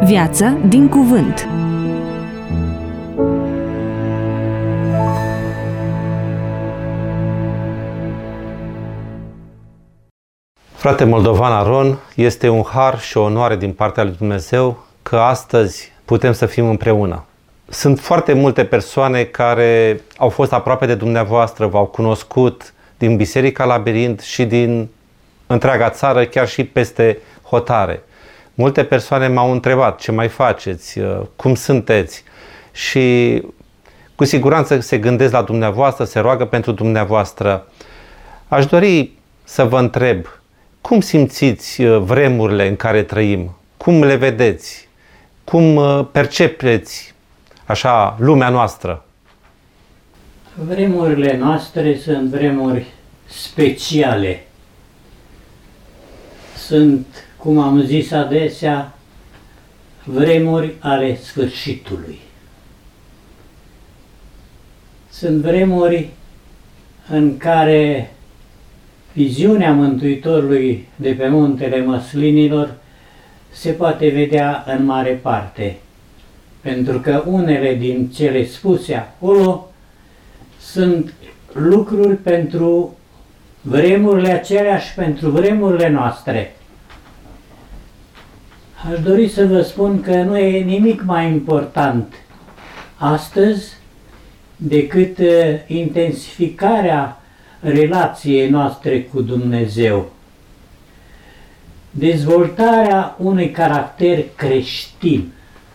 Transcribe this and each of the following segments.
Viață din cuvânt. Frate moldovan Aron, este un har și o onoare din partea lui Dumnezeu că astăzi putem să fim împreună. Sunt foarte multe persoane care au fost aproape de dumneavoastră, v-au cunoscut din Biserica Labirint și din întreaga țară, chiar și peste hotare. Multe persoane m-au întrebat ce mai faceți, cum sunteți și cu siguranță se gândesc la dumneavoastră, se roagă pentru dumneavoastră. Aș dori să vă întreb, cum simțiți vremurile în care trăim? Cum le vedeți? Cum percepeți așa lumea noastră? Vremurile noastre sunt vremuri speciale. Sunt, cum am zis adesea, vremuri ale sfârșitului. Sunt vremuri în care viziunea Mântuitorului de pe Muntele Măslinilor se poate vedea în mare parte, pentru că unele din cele spuse acolo sunt lucruri pentru vremurile acelea și pentru vremurile noastre. Aș dori să vă spun că nu e nimic mai important astăzi decât intensificarea relației noastre cu Dumnezeu. Dezvoltarea unui caracter creștin.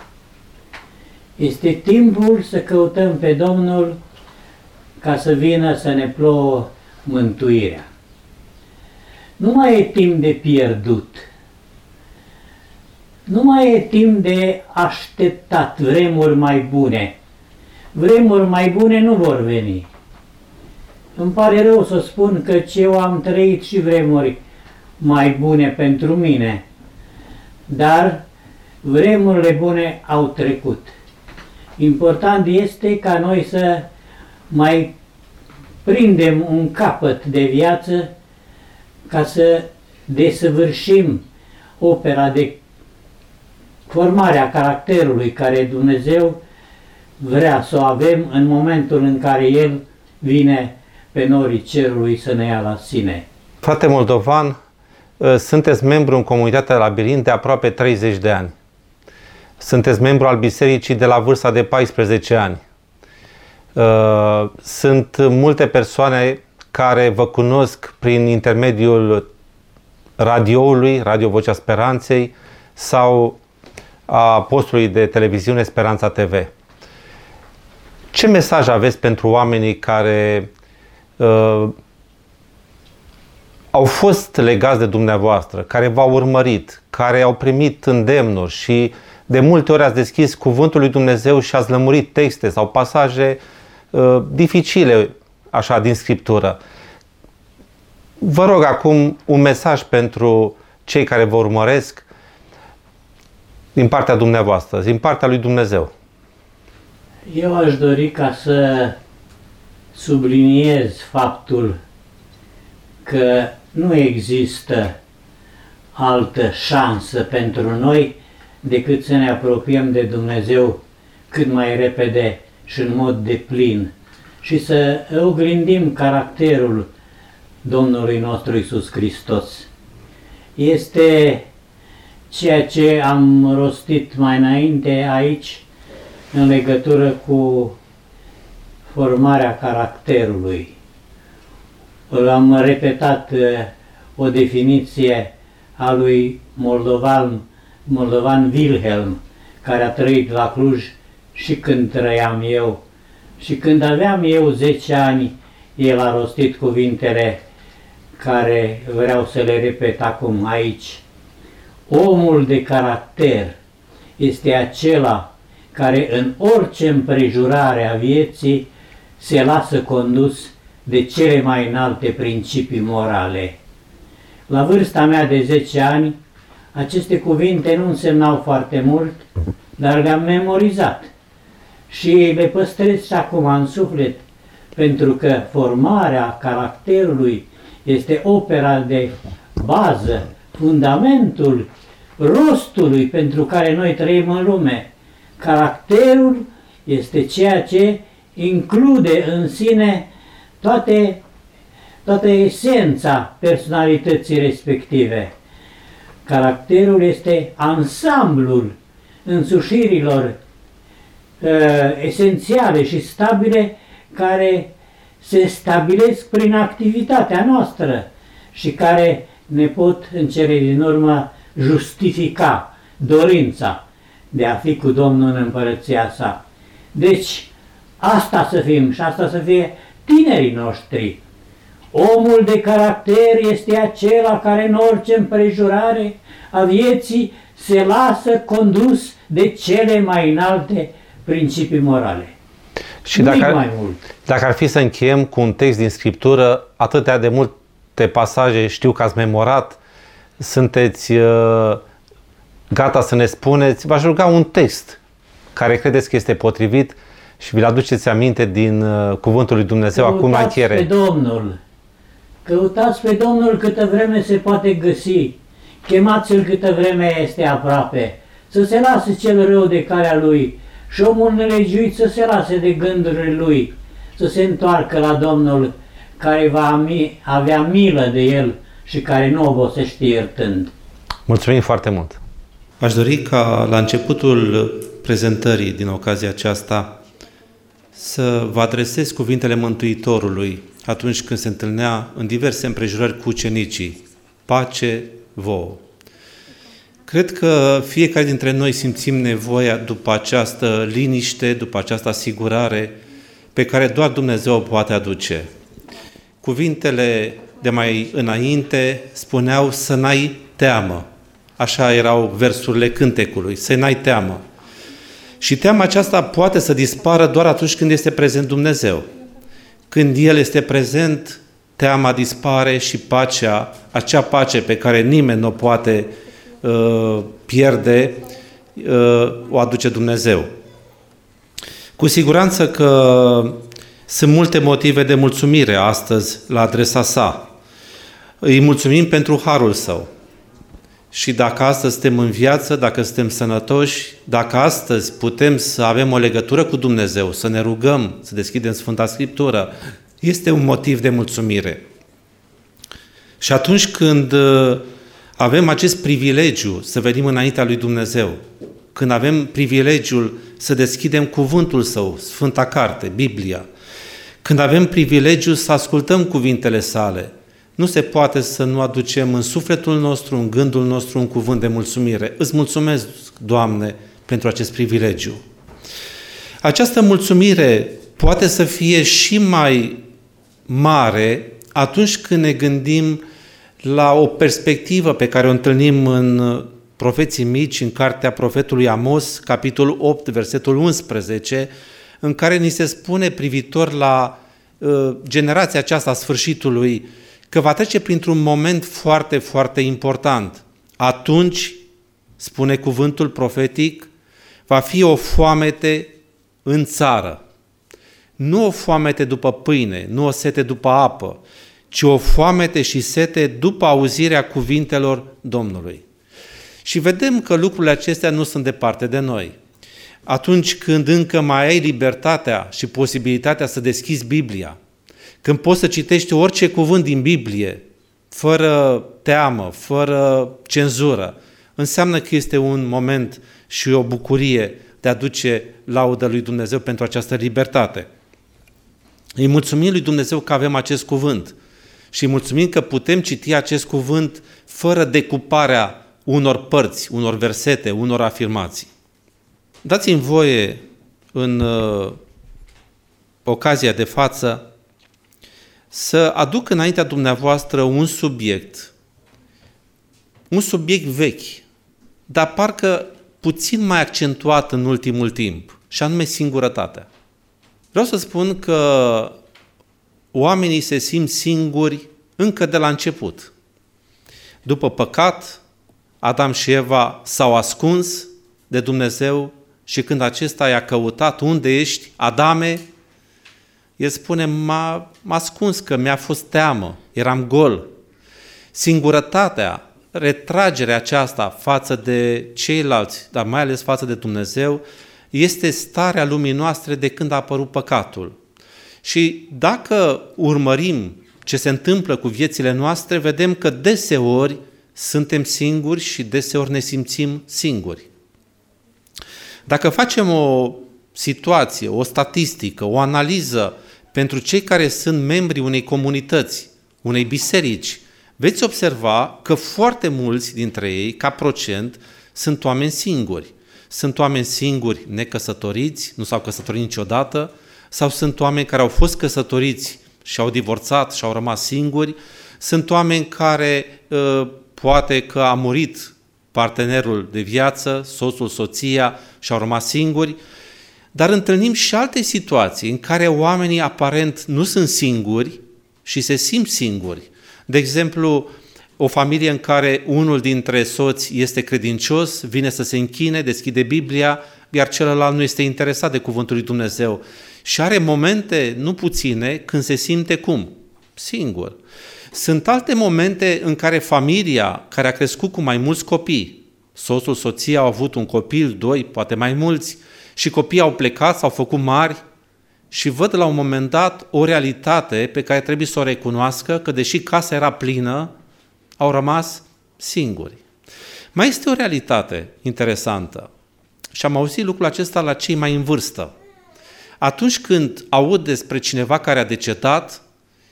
Este timpul să căutăm pe Domnul ca să vină să ne plouă mântuirea. Nu mai e timp de pierdut. Nu mai e timp de așteptat vremuri mai bune. Vremuri mai bune nu vor veni. Îmi pare rău să spun că eu am trăit și vremuri mai bune pentru mine, dar vremurile bune au trecut. Important este ca noi să mai prindem un capăt de viață ca să desăvârșim opera de formare a caracterului care Dumnezeu vrea să o avem în momentul în care El vine pe norii cerului să ne ia la sine. Frate moldovan, sunteți membru în comunitatea Labirint de aproape 30 de ani. Sunteți membru al bisericii de la vârsta de 14 ani. Sunt multe persoane care vă cunosc prin intermediul radioului, Radio Vocea Speranței sau a postului de televiziune Speranța TV. Ce mesaj aveți pentru oamenii care au fost legați de dumneavoastră, care v-au urmărit, care au primit îndemnuri și de multe ori ați deschis cuvântul lui Dumnezeu și ați lămurit texte sau pasaje dificile așa din Scriptură? Vă rog acum un mesaj pentru cei care vă urmăresc din partea dumneavoastră, din partea lui Dumnezeu. Eu aș dori ca să subliniez faptul că nu există altă șansă pentru noi decât să ne apropiem de Dumnezeu cât mai repede și în mod deplin și să oglindim caracterul Domnului nostru Iisus Hristos. Este ceea ce am rostit mai înainte aici în legătură cu formarea caracterului. Am repetat o definiție a lui moldovan Wilhelm, care a trăit la Cluj și când trăiam eu. Și când aveam eu 10 ani, el a rostit cuvintele care vreau să le repet acum aici. Omul de caracter este acela care în orice împrejurare a vieții se lasă condus de cele mai înalte principii morale. La vârsta mea de 10 ani, aceste cuvinte nu însemnau foarte mult, dar le-am memorizat și le păstrez și acum în suflet, pentru că formarea caracterului este opera de bază, fundamentul rostului pentru care noi trăim în lume. Caracterul este ceea ce include în sine toată esența personalității respective. Caracterul este ansamblul însușirilor esențiale și stabile care se stabilesc prin activitatea noastră și care ne pot în cele din urmă justifica dorința de a fi cu Domnul în împărăția sa. Deci, asta să fim și asta să fie tinerii noștri. Omul de caracter este acela care în orice împrejurare a vieții se lasă condus de cele mai înalte principii morale. Și dacă ar fi să încheiem cu un text din Scriptură, atâtea de multe pasaje știu că ați memorat, sunteți gata să ne spuneți, v-aș ruga un text care credeți că este potrivit și vi-l aduceți aminte din Cuvântul lui Dumnezeu acum la încheiere. Pe Domnul. Căutați pe Domnul câtă vreme se poate găsi. Chemați-L câtă vreme este aproape. Să se lase cel rău de calea lui și omul nelegiuit să se lase de gândurile lui. Să se întoarcă la Domnul care va avea milă de el și care nu obosește iertând. Mulțumim foarte mult! Aș dori ca la începutul prezentării din ocazia aceasta să vă adresez cuvintele Mântuitorului atunci când se întâlnea în diverse împrejurări cu ucenicii. Pace vouă! Cred că fiecare dintre noi simțim nevoia după această liniște, după această asigurare pe care doar Dumnezeu o poate aduce. Cuvintele de mai înainte spuneau să n-ai teamă. Așa erau versurile cântecului, să n-ai teamă. Și teama aceasta poate să dispară doar atunci când este prezent Dumnezeu. Când El este prezent, teama dispare și pacea, acea pace pe care nimeni nu o poate pierde, o aduce Dumnezeu. Cu siguranță că sunt multe motive de mulțumire astăzi la adresa sa. Îi mulțumim pentru harul Său. Și dacă astăzi suntem în viață, dacă suntem sănătoși, dacă astăzi putem să avem o legătură cu Dumnezeu, să ne rugăm, să deschidem Sfânta Scriptură, este un motiv de mulțumire. Și atunci când avem acest privilegiu să venim înaintea lui Dumnezeu, când avem privilegiul să deschidem cuvântul Său, Sfânta Carte, Biblia, când avem privilegiul să ascultăm cuvintele Sale, nu se poate să nu aducem în sufletul nostru, în gândul nostru, un cuvânt de mulțumire. Îți mulțumesc, Doamne, pentru acest privilegiu. Această mulțumire poate să fie și mai mare atunci când ne gândim la o perspectivă pe care o întâlnim în Profeții Mici, în cartea profetului Amos, capitolul 8, versetul 11, în care ni se spune privitor la generația aceasta a sfârșitului, că va trece printr-un moment foarte, foarte important. Atunci, spune cuvântul profetic, va fi o foamete în țară. Nu o foamete după pâine, nu o sete după apă, ci o foamete și sete după auzirea cuvintelor Domnului. Și vedem că lucrurile acestea nu sunt departe de noi. Atunci când încă mai ai libertatea și posibilitatea să deschizi Biblia, când poți să citești orice cuvânt din Biblie, fără teamă, fără cenzură, înseamnă că este un moment și o bucurie de a duce laudă lui Dumnezeu pentru această libertate. Îi mulțumim lui Dumnezeu că avem acest cuvânt și îi mulțumim că putem citi acest cuvânt fără decuparea unor părți, unor versete, unor afirmații. Dați-mi voie în ocazia de față să aduc înaintea dumneavoastră un subiect vechi, dar parcă puțin mai accentuat în ultimul timp, și anume singurătatea. Vreau să spun că oamenii se simt singuri încă de la început. După păcat, Adam și Eva s-au ascuns de Dumnezeu și când acesta i-a căutat, unde ești, Adame, el spune, m-a ascuns că mi-a fost teamă, eram gol. Singurătatea retragerea aceasta față de ceilalți, dar mai ales față de Dumnezeu, este starea lumii noastre de când a apărut păcatul. Și dacă urmărim ce se întâmplă cu viețile noastre, vedem că deseori suntem singuri și deseori ne simțim singuri. Dacă facem o situație, o statistică, o analiză pentru cei care sunt membri unei comunități, unei biserici, veți observa că foarte mulți dintre ei, ca procent, sunt oameni singuri. Sunt oameni singuri necăsătoriți, nu s-au căsătorit niciodată, sau sunt oameni care au fost căsătoriți și au divorțat și au rămas singuri, sunt oameni care poate că a murit partenerul de viață, soțul, soția și au rămas singuri, dar întâlnim și alte situații în care oamenii aparent nu sunt singuri și se simt singuri. De exemplu, o familie în care unul dintre soți este credincios, vine să se închine, deschide Biblia, iar celălalt nu este interesat de cuvântul lui Dumnezeu. Și are momente, nu puține, când se simte cum? Singur. Sunt alte momente în care familia, care a crescut cu mai mulți copii, soțul, soția au avut un copil, doi, poate mai mulți, și copiii au plecat, s-au făcut mari și văd la un moment dat o realitate pe care trebuie să o recunoască, că deși casa era plină, au rămas singuri. Mai este o realitate interesantă și am auzit lucrul acesta la cei mai în vârstă. Atunci când aud despre cineva care a decedat,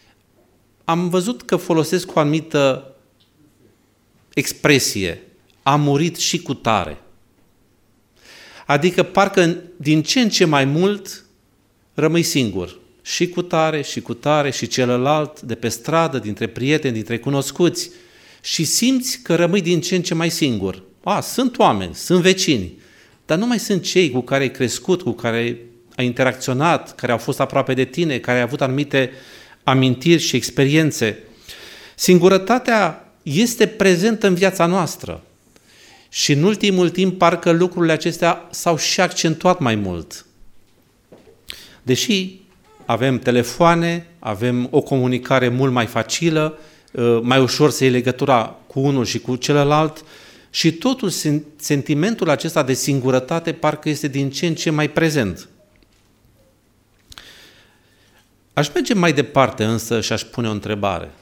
am văzut că folosesc o anumită expresie, a murit și cu tare. Adică parcă din ce în ce mai mult rămâi singur. Și cu tare, și cu tare, și celălalt, de pe stradă, dintre prieteni, dintre cunoscuți. Și simți că rămâi din ce în ce mai singur. Sunt oameni, sunt vecini, dar nu mai sunt cei cu care ai crescut, cu care ai interacționat, care au fost aproape de tine, care ai avut anumite amintiri și experiențe. Singurătatea este prezentă în viața noastră. Și în ultimul timp parcă lucrurile acestea s-au și accentuat mai mult. Deși avem telefoane, avem o comunicare mult mai facilă, mai ușor să iei legătura cu unul și cu celălalt și totul sentimentul acesta de singurătate parcă este din ce în ce mai prezent. Aș merge mai departe însă și aș pune o întrebare.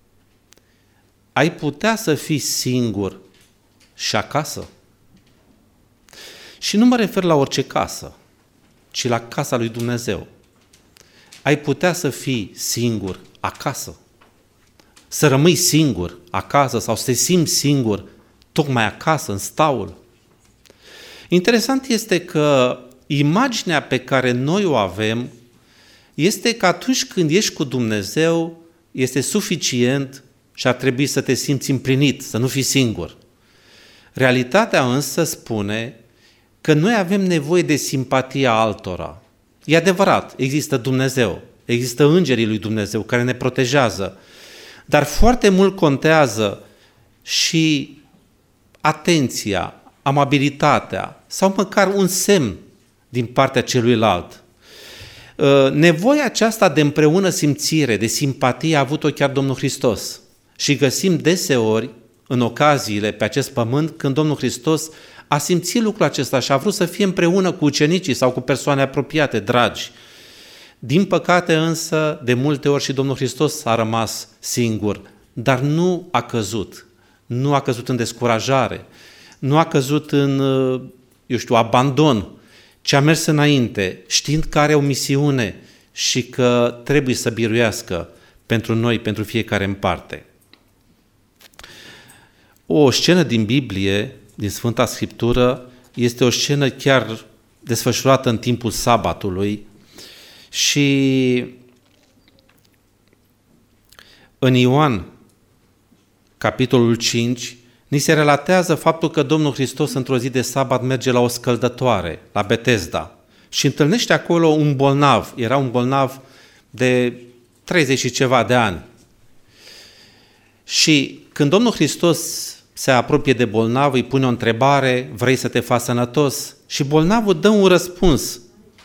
Ai putea să fii singur și acasă? Și nu mă refer la orice casă, ci la casa lui Dumnezeu. Ai putea să fii singur acasă? Să rămâi singur acasă sau să te simți singur tocmai acasă, în staul? Interesant este că imaginea pe care noi o avem este că atunci când ești cu Dumnezeu, este suficient și ar trebui să te simți împlinit, să nu fii singur. Realitatea însă spune că noi avem nevoie de simpatia altora. E adevărat, există Dumnezeu, există îngerii lui Dumnezeu care ne protejează, dar foarte mult contează și atenția, amabilitatea sau măcar un semn din partea celuilalt. Nevoia aceasta de împreună simțire, de simpatie a avut-o chiar Domnul Hristos și găsim deseori în ocaziile pe acest pământ când Domnul Hristos a simțit lucrul acesta și a vrut să fie împreună cu ucenicii sau cu persoane apropiate, dragi. Din păcate însă, de multe ori și Domnul Hristos a rămas singur, dar nu a căzut. Nu a căzut în descurajare, nu a căzut în, abandon, ci a mers înainte, știind că are o misiune și că trebuie să biruiască pentru noi, pentru fiecare în parte. O scenă din Biblie, din Sfânta Scriptură, este o scenă chiar desfășurată în timpul sabatului și în Ioan, capitolul 5, ni se relatează faptul că Domnul Hristos într-o zi de sabat merge la o scăldătoare, la Betesda, și întâlnește acolo un bolnav. Era un bolnav de 30 și ceva de ani. Și când Domnul Hristos se apropie de bolnav, îi pune o întrebare, vrei să te faci sănătos? Și bolnavul dă un răspuns.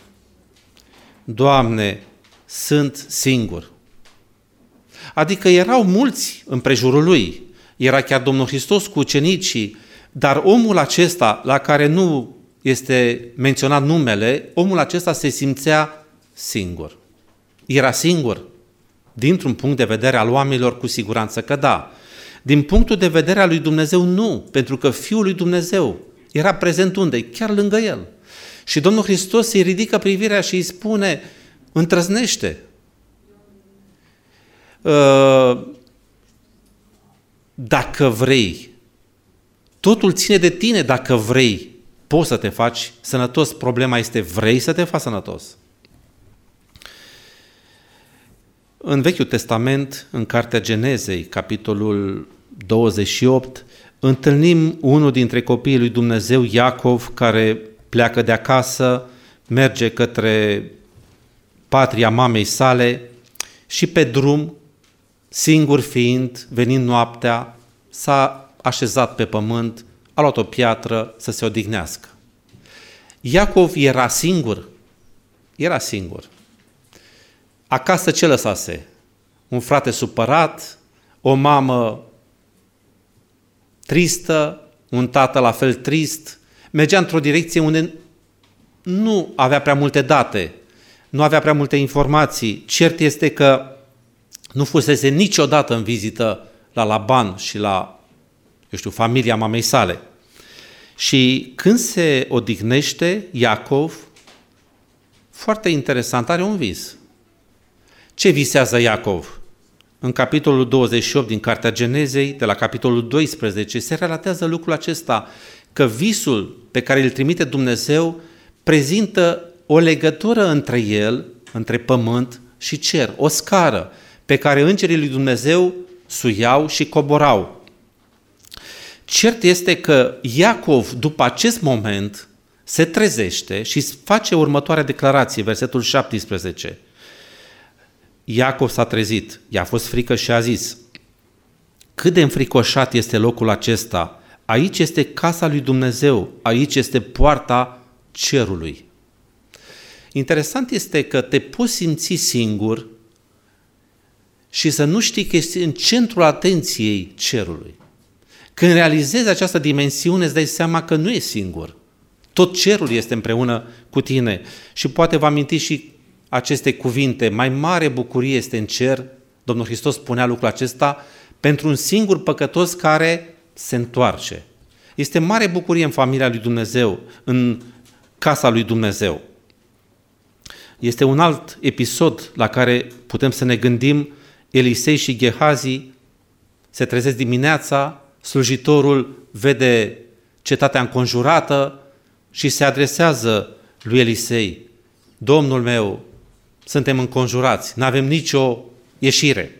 Doamne, sunt singur. Adică erau mulți împrejurul lui. era chiar Domnul Hristos cu ucenicii, dar omul acesta, la care nu este menționat numele, omul acesta se simțea singur. Era singur? Dintr-un punct de vedere al oamenilor, cu siguranță că da. Din punctul de vedere al lui Dumnezeu, nu, pentru că Fiul lui Dumnezeu era prezent unde? Chiar lângă el. Și Domnul Hristos îi ridică privirea și îi spune, întrăznește. Dacă vrei, totul ține de tine, dacă vrei, poți să te faci sănătos. Problema este, vrei să te faci sănătos? În Vechiul Testament, în Cartea Genezei, capitolul 28, întâlnim unul dintre copiii lui Dumnezeu, Iacov, care pleacă de acasă, merge către patria mamei sale și pe drum, singur fiind, venind noaptea, s-a așezat pe pământ, a luat o piatră să se odihnească. Iacov era singur. Era singur. Acasă ce lăsase? Un frate supărat, o mamă tristă, un tată la fel trist, mergea într-o direcție unde nu avea prea multe date, nu avea prea multe informații. Cert este că nu fusese niciodată în vizită la Laban și la, familia mamei sale. Și când se odihnește, Iacov, foarte interesant, are un vis. Ce visează Iacov? În capitolul 28 din Cartea Genezei, de la capitolul 12, se relatează lucrul acesta, că visul pe care îl trimite Dumnezeu prezintă o legătură între el, între pământ și cer, o scară pe care îngerii lui Dumnezeu suiau și coborau. Cert este că Iacov, după acest moment, se trezește și face următoarea declarație, versetul 17. Iacov s-a trezit, i-a fost frică și a zis, cât de înfricoșat este locul acesta, aici este casa lui Dumnezeu, aici este poarta cerului. Interesant este că te poți simți singur și să nu știi că ești în centrul atenției cerului. Când realizezi această dimensiune, îți dai seama că nu ești singur. Tot cerul este împreună cu tine. Și poate vă aminti și aceste cuvinte, mai mare bucurie este în cer, Domnul Hristos spunea lucrul acesta, pentru un singur păcătos care se întoarce. Este mare bucurie în familia lui Dumnezeu, în casa lui Dumnezeu. Este un alt episod la care putem să ne gândim, Elisei și Gehazi se trezesc dimineața, slujitorul vede cetatea înconjurată și se adresează lui Elisei, Domnul meu, suntem înconjurați, nu avem nicio ieșire.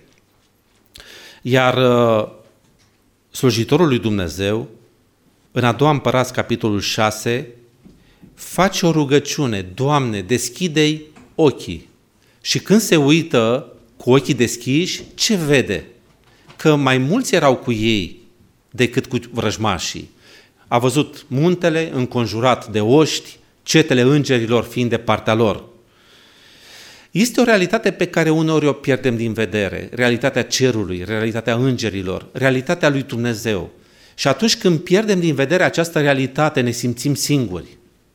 Iar slujitorul lui Dumnezeu, în a doua Împărați, capitolul 6, face o rugăciune, Doamne, deschide-i ochii. Și când se uită cu ochii deschiși, ce vede? Că mai mulți erau cu ei decât cu vrăjmașii. A văzut muntele înconjurat de oști, cetele îngerilor fiind de partea lor. Este o realitate pe care uneori o pierdem din vedere, realitatea cerului, realitatea îngerilor, realitatea lui Dumnezeu. Și atunci când pierdem din vedere această realitate, ne simțim singuri.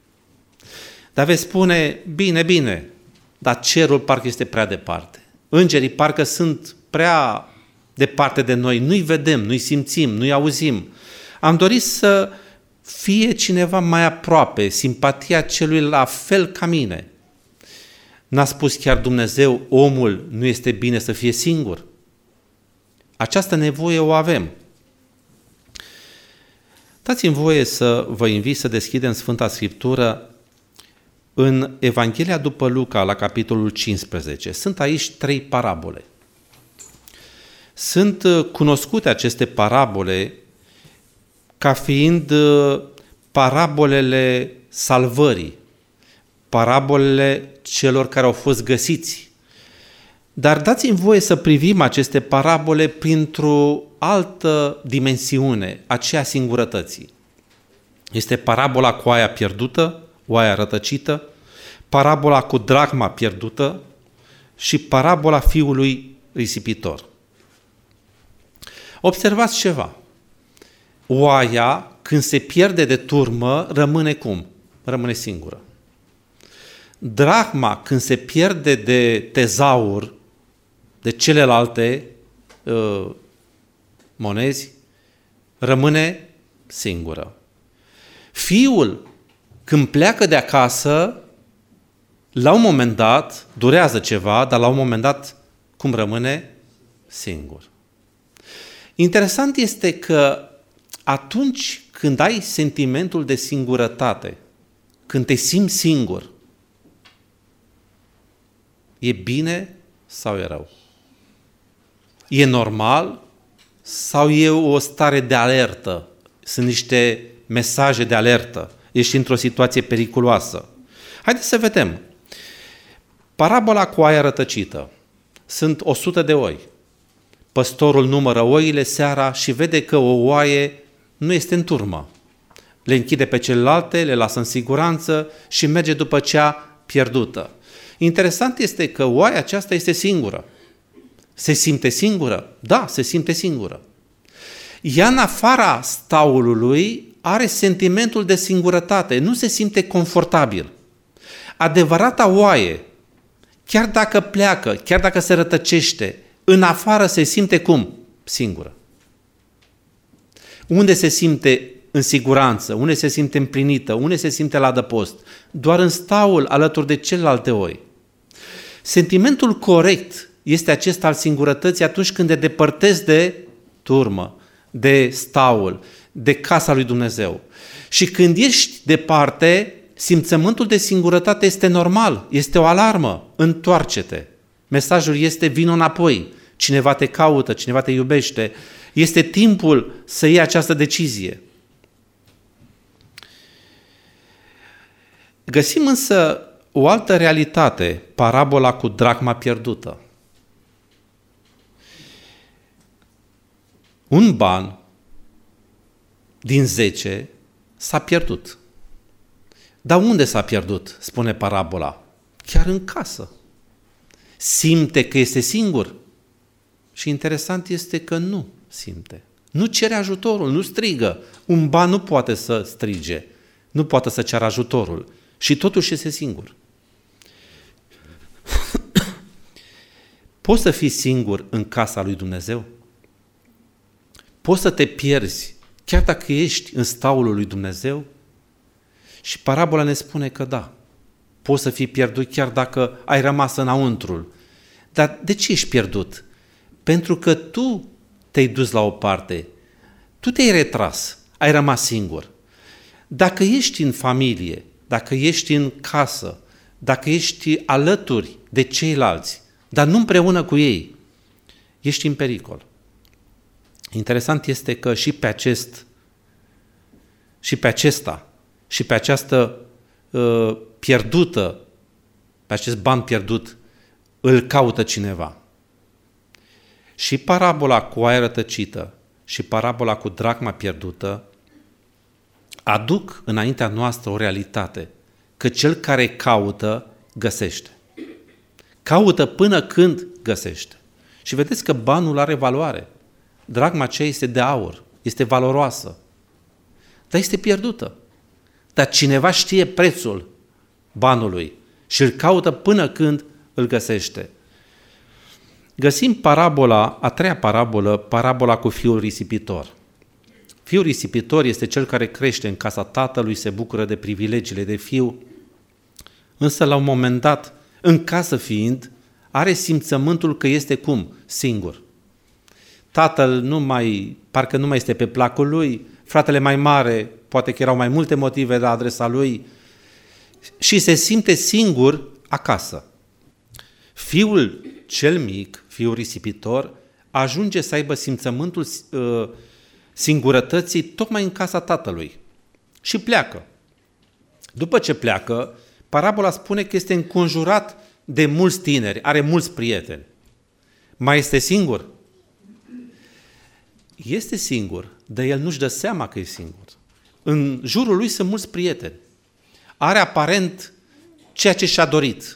Dar veți spune, bine, dar cerul parcă este prea departe. Îngerii parcă sunt prea departe de noi, nu-i vedem, nu-i simțim, nu-i auzim. Am dorit să fie cineva mai aproape, simpatia celui la fel ca mine. N-a spus chiar Dumnezeu, omul nu este bine să fie singur? Această nevoie o avem. Dați-mi voie să vă invit să deschidem Sfânta Scriptură în Evanghelia după Luca, la capitolul 15. Sunt aici 3 parabole. Sunt cunoscute aceste parabole ca fiind parabolele salvării, parabolele celor care au fost găsiți. Dar dați-mi voie să privim aceste parabole printr-o altă dimensiune, aceea singurătății. Este parabola cu oaia pierdută, oaia rătăcită, parabola cu dracma pierdută și parabola fiului risipitor. Observați ceva. Oaia, când se pierde de turmă, rămâne cum? Rămâne singură. Drahma, când se pierde de tezaur, de celelalte monezi, rămâne singură. Fiul, când pleacă de acasă, la un moment dat, durează ceva, dar la un moment dat, cum rămâne? Singur. Interesant este că atunci când ai sentimentul de singurătate, când te simți singur, e bine sau e rău? E normal sau e o stare de alertă? Sunt niște mesaje de alertă. Ești într-o situație periculoasă. Haideți să vedem. Parabola cu oaia rătăcită. Sunt 100 de oi. Păstorul numără oile seara și vede că o oaie nu este în turmă. Le închide pe celelalte, le lasă în siguranță și merge după cea pierdută. Interesant este că oaia aceasta este singură. Se simte singură? Da, se simte singură. Ea, în afara staulului, are sentimentul de singurătate, nu se simte confortabil. Adevărata oaie, chiar dacă pleacă, chiar dacă se rătăcește, în afară se simte cum? Singură. Unde se simte în siguranță, unde se simte împlinită, unde se simte la adăpost? Doar în staul alături de celelalte oi. Sentimentul corect este acesta al singurătății atunci când te depărtezi de turmă, de staul, de casa lui Dumnezeu. Și când ești departe, simțământul de singurătate este normal, este o alarmă, întoarce-te. Mesajul este vino înapoi, cineva te caută, cineva te iubește, este timpul să iei această decizie. Găsim însă o altă realitate, parabola cu dracma pierdută. Un ban din 10 s-a pierdut. Dar unde s-a pierdut, spune parabola? Chiar în casă. Simte că este singur. Și interesant este că nu simte. Nu cere ajutorul, nu strigă. Un ban nu poate să strige, nu poate să ceară ajutorul. Și totuși este singur. Poți să fii singur în casa lui Dumnezeu? Poți să te pierzi chiar dacă ești în staulul lui Dumnezeu? Și parabola ne spune că da, poți să fii pierdut chiar dacă ai rămas înăuntrul. Dar de ce ești pierdut? Pentru că tu te-ai dus la o parte, tu te-ai retras, ai rămas singur. Dacă ești în familie, dacă ești în casă, dacă ești alături de ceilalți, dar nu împreună cu ei, ești în pericol. Interesant este că și pe această pierdută, pe acest ban pierdut, îl caută cineva. Și parabola cu oaia rătăcită și parabola cu dracma pierdută aduc înaintea noastră o realitate, că cel care caută, găsește. Caută până când găsește. Și vedeți că banul are valoare. Dracma aceea este de aur, este valoroasă, dar este pierdută. Dar cineva știe prețul banului și îl caută până când îl găsește. Găsim parabola, a treia parabolă, parabola cu fiul risipitor. Fiul risipitor este cel care crește în casa tatălui, se bucură de privilegiile de fiu, însă la un moment dat, în casă fiind, are simțământul că este cum? Singur. Tatăl parcă nu mai este pe placul lui, fratele mai mare, poate că erau mai multe motive la adresa lui și se simte singur acasă. Fiul cel mic, fiul risipitor, ajunge să aibă simțământul singurătății tocmai în casa tatălui și pleacă. După ce pleacă, parabola spune că este înconjurat de mulți tineri, are mulți prieteni. Mai este singur? Este singur, dar el nu-și dă seama că e singur. În jurul lui sunt mulți prieteni. Are aparent ceea ce și-a dorit.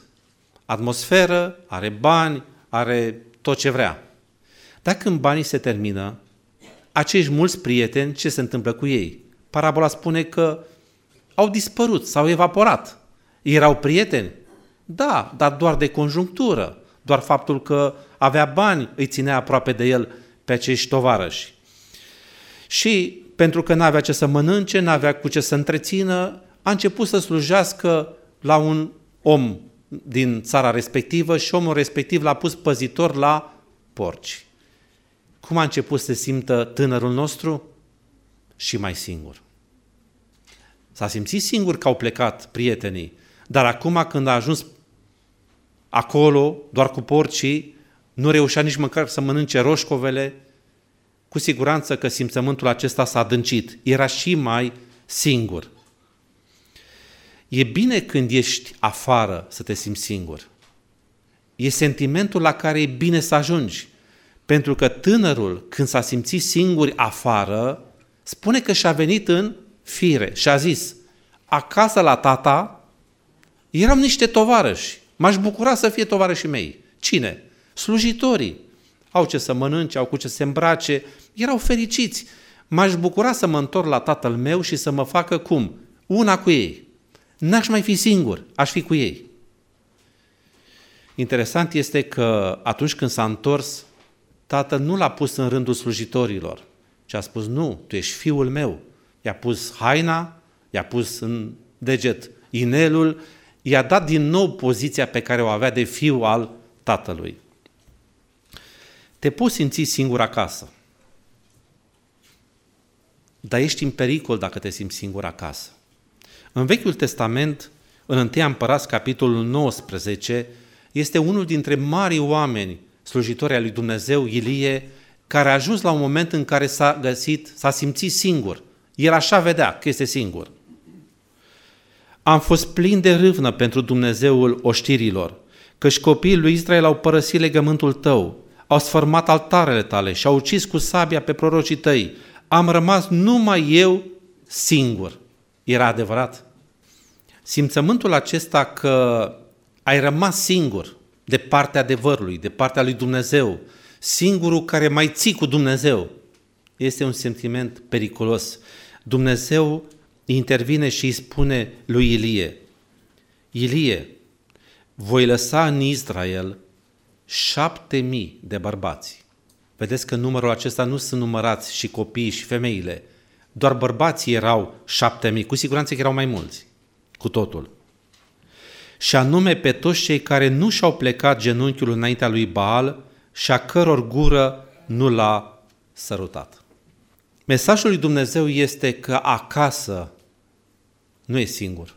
Atmosferă, are bani, are tot ce vrea. Dar când banii se termină, acești mulți prieteni, ce se întâmplă cu ei? Parabola spune că au dispărut, s-au evaporat. Erau prieteni? Da, dar doar de conjunctură. Doar faptul că avea bani îi ținea aproape de el pe acești tovarăși. Și pentru că n-avea ce să mănânce, n-avea cu ce să întrețină, a început să slujească la un om din țara respectivă și omul respectiv l-a pus păzitor la porci. Cum a început să se simtă tânărul nostru? Și mai singur. S-a simțit singur că au plecat prietenii, dar acum când a ajuns acolo, doar cu porcii, nu reușea nici măcar să mănânce roșcovele, cu siguranță că simțământul acesta s-a adâncit. Era și mai singur. E bine când ești afară să te simți singur. E sentimentul la care e bine să ajungi. Pentru că tânărul, când s-a simțit singur afară, spune că și-a venit în fire și a zis: acasă la tata eram niște tovarăși. M-aș bucura să fie tovarășii mei. Cine? Slujitorii. Au ce să mănânce, au cu ce să se îmbrace, erau fericiți. M-aș bucura să mă întorc la tatăl meu și să mă facă cum? Una cu ei. N-aș mai fi singur, aș fi cu ei. Interesant este că atunci când s-a întors, tatăl nu l-a pus în rândul slujitorilor, ci a spus: nu, tu ești fiul meu. I-a pus haina, i-a pus în deget inelul, i-a dat din nou poziția pe care o avea de fiu al tatălui. Te poți simți singur acasă, dar ești în pericol dacă te simți singur acasă. În Vechiul Testament, în 1 Împărați, capitolul 19, este unul dintre marii oameni slujitori ai lui Dumnezeu, Ilie, care a ajuns la un moment în care s-a simțit singur. El așa vedea că este singur. Am fost plin de râvnă pentru Dumnezeul oștirilor, căci copiii lui Israel au părăsit legământul tău, au sfărmat altarele tale și au ucis cu sabia pe prorocii tăi. Am rămas numai eu singur. Era adevărat? Simțământul acesta că ai rămas singur de partea adevărului, de partea lui Dumnezeu, singurul care mai ții cu Dumnezeu, este un sentiment periculos. Dumnezeu intervine și îi spune lui Ilie: Ilie, voi lăsa în Israel 7.000 de bărbați. Vedeți că numărul acesta nu sunt numărați și copiii și femeile, doar bărbații erau 7.000, cu siguranță că erau mai mulți, cu totul. Și anume pe toți cei care nu și-au plecat genunchiul înaintea lui Baal și a căror gură nu l-a sărutat. Mesajul lui Dumnezeu este că acasă nu e singur.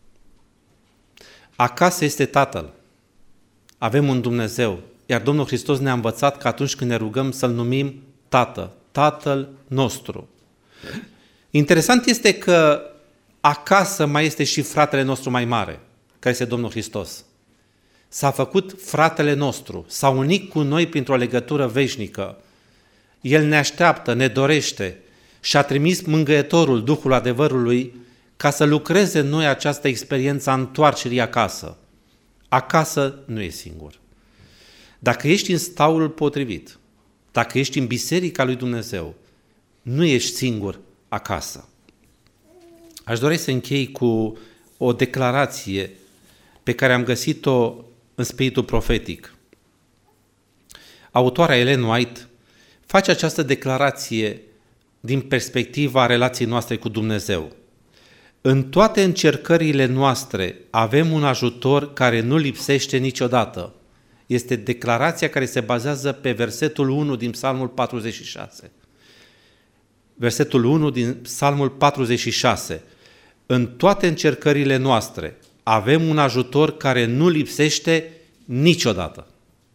Acasă este Tatăl. Avem un Dumnezeu, iar Domnul Hristos ne-a învățat că atunci când ne rugăm să-L numim Tată, Tatăl nostru. Interesant este că acasă mai este și fratele nostru mai mare, care este Domnul Hristos. S-a făcut fratele nostru, s-a unit cu noi printr-o legătură veșnică. El ne așteaptă, ne dorește și a trimis mângâietorul, Duhul adevărului, ca să lucreze în noi această experiență a întoarcerii acasă. Acasă nu e singur. Dacă ești în staulul potrivit, dacă ești în biserica lui Dumnezeu, nu ești singur acasă. Aș dori să închei cu o declarație pe care am găsit-o în spiritul profetic. Autoarea Ellen White face această declarație din perspectiva relației noastre cu Dumnezeu. În toate încercările noastre avem un ajutor care nu lipsește niciodată. Este declarația care se bazează pe versetul 1 din Psalmul 46. Versetul 1 din Psalmul 46. În toate încercările noastre avem un ajutor care nu lipsește niciodată.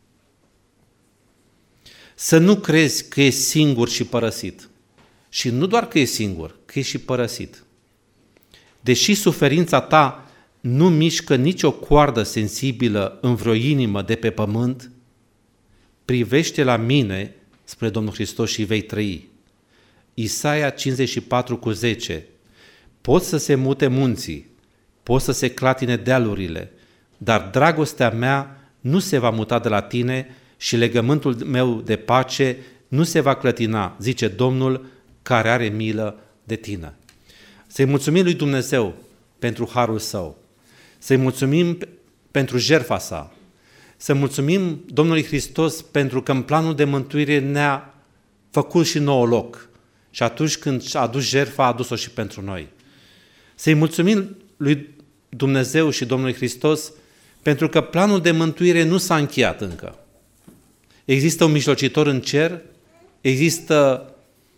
Să nu crezi că ești singur și părăsit. Și nu doar că ești singur, că ești și părăsit. Deși suferința ta nu mișcă nicio coardă sensibilă în vreo inimă de pe pământ, privește la mine, spre Domnul Hristos, și vei trăi. Isaia 54:10. Pot să se mute munții, pot să se clatine dealurile, dar dragostea mea nu se va muta de la tine și legământul meu de pace nu se va clătina, zice Domnul, care are milă de tine. Să-i mulțumim lui Dumnezeu pentru harul său, să-i mulțumim pentru jertfa sa, să mulțumim Domnului Hristos pentru că în planul de mântuire ne-a făcut și nouă loc și atunci când a adus jertfa, a adus-o și pentru noi. Să-i mulțumim lui Dumnezeu și Domnului Hristos pentru că planul de mântuire nu s-a încheiat încă. Există un mijlocitor în cer, există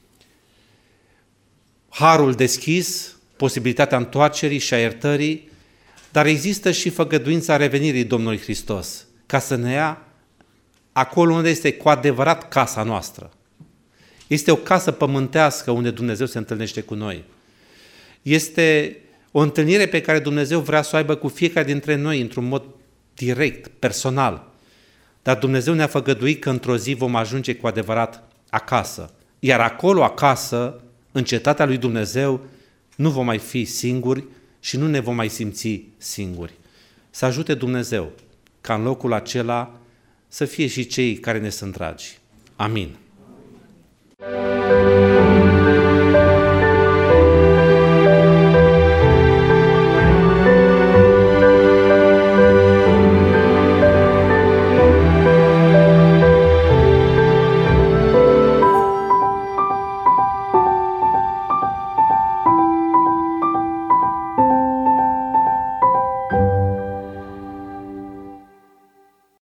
harul deschis, posibilitatea întoarcerii și a iertării, dar există și făgăduința revenirii Domnului Hristos, ca să ne ia acolo unde este cu adevărat casa noastră. Este o casă pământească unde Dumnezeu se întâlnește cu noi. Este o întâlnire pe care Dumnezeu vrea să o aibă cu fiecare dintre noi într-un mod direct, personal. Dar Dumnezeu ne-a făgăduit că într-o zi vom ajunge cu adevărat acasă. Iar acolo, acasă, în cetatea lui Dumnezeu, nu vom mai fi singuri și nu ne vom mai simți singuri. Să ajute Dumnezeu ca în locul acela să fie și cei care ne sunt dragi. Amin.